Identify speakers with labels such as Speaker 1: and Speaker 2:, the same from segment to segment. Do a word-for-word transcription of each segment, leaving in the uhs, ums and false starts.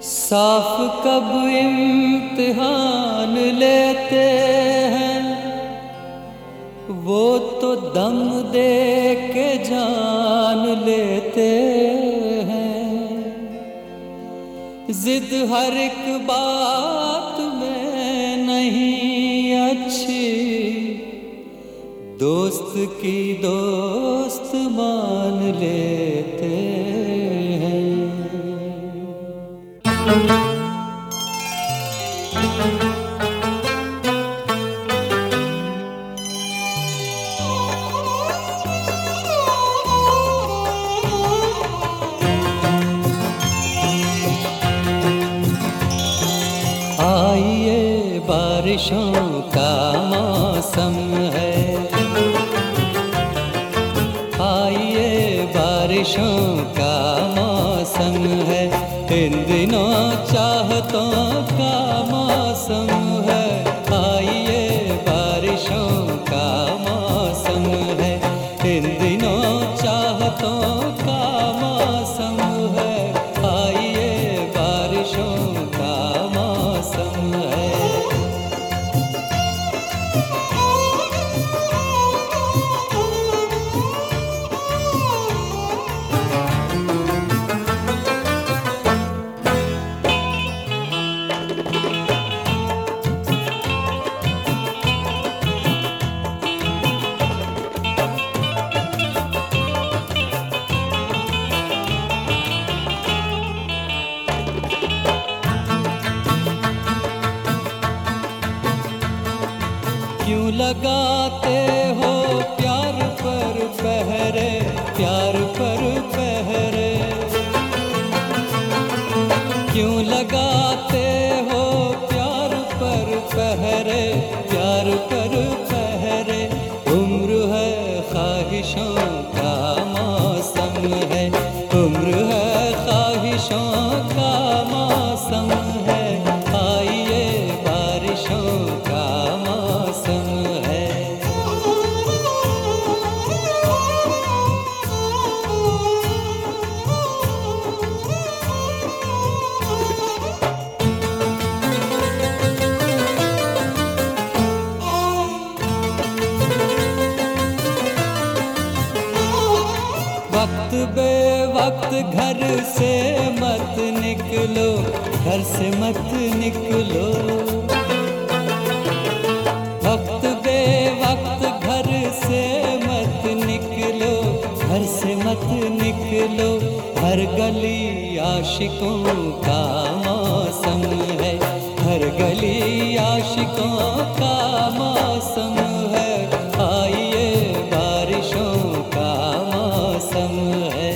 Speaker 1: साफ कब इम्तिहान लेते हैं, वो तो दम दे के जान लेते हैं। जिद हर एक बात में नहीं अच्छी, दोस्त की दोस्त मान लेते हैं। आइए बारिशों का मौसम है, आइए बारिशों का मौसम है। इन दिनों चाहतों का मौसम है, आइए बारिशों का मौसम है। इन दिनों चाहतों का मौसम है, आइए बारिशों का मौसम है। क्यों लगाते हो प्यार पर पहरे, प्यार पर पहरे। क्यों लगाते हो प्यार पर पहरे, प्यार पर पहरे। उम्र है ख्वाहिशों का मौसम है, उम्र है ख्वाहिशों का मौसम है। आइए बारिशों का मौसम है। वक्त बे वक्त घर से मत निकलो, घर से मत निकलो। वक्त बे वक्त घर से मत निकलो, घर से मत निकलो। हर गली आशिकों का मौसम है, हर गली आशिकों का मौसम है। आइए बारिशों का मौसम है।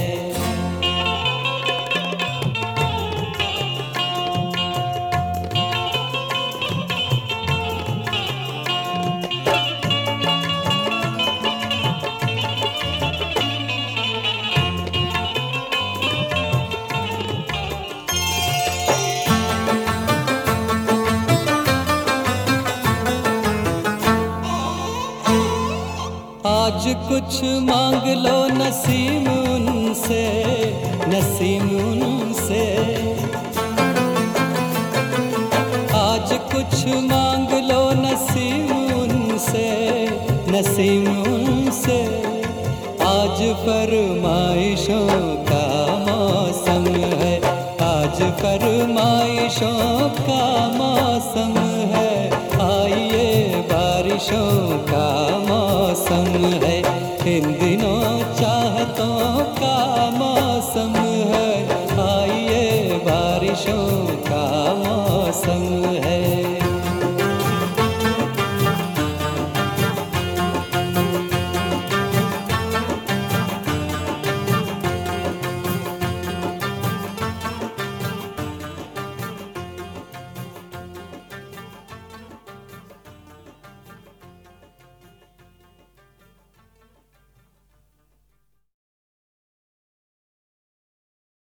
Speaker 1: आज कुछ मांग लो नसीम उनसे, नसीम उनसे। आज कुछ मांग लो नसीम उनसे, नसीम उनसे। आज फरमाइशों का मौसम है, आज फरमाइशों का मौसम है। आइए बारिशों का मौसम है। इन दिनों चाहतों का मौसम है, आइए बारिशों का मौसम